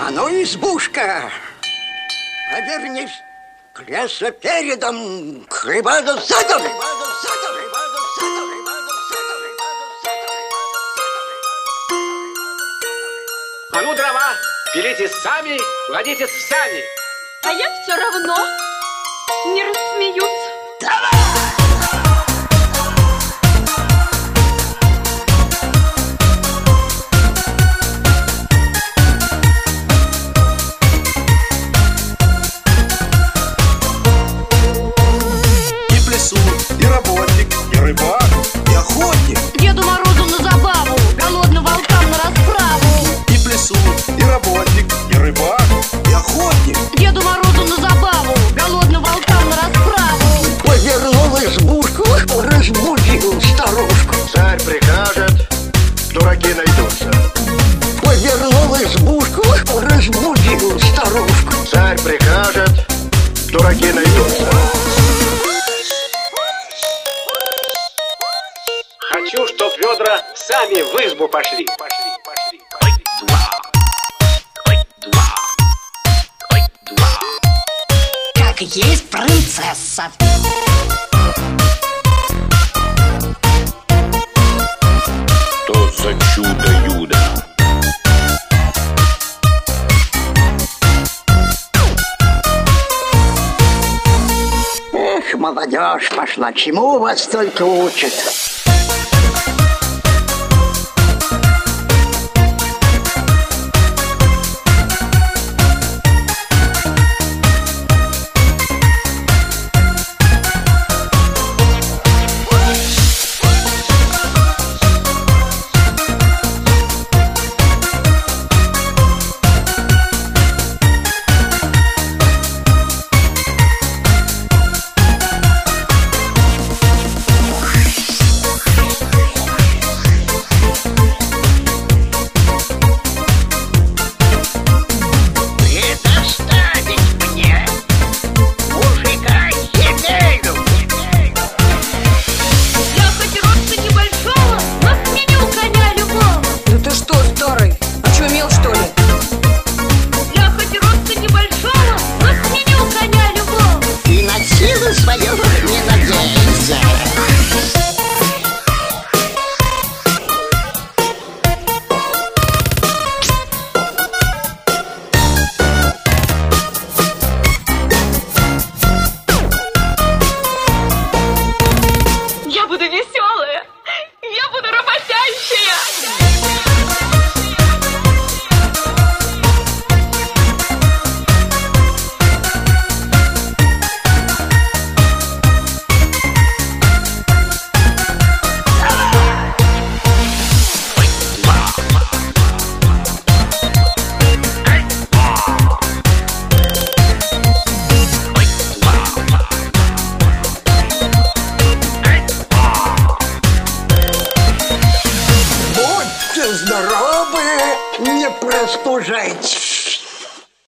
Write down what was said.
А ну, избушка, повернись, кресло передом, хлеба задом. А ну, дрова, пилите сами, ладите в сани. А я все равно не рассмеются. И плясун, и работник, и рыбак, и охотник. Деду Морозу на забаву, голодным волкам на расправу. И плясун, и работник, и рыбак, и охотник. Деду Морозу на забаву, голодным волкам на расправу. Повернул избушку, разбудил старушку. Царь прикажет, дураки найдутся. Повернул избушку, разбудил старушку. Царь прикажет, дураки найдутся. Хочу, чтоб ведра сами в избу пошли. Как есть принцесса. Что за чудо-юдо? Эх, молодежь пошла, чему вас только учат?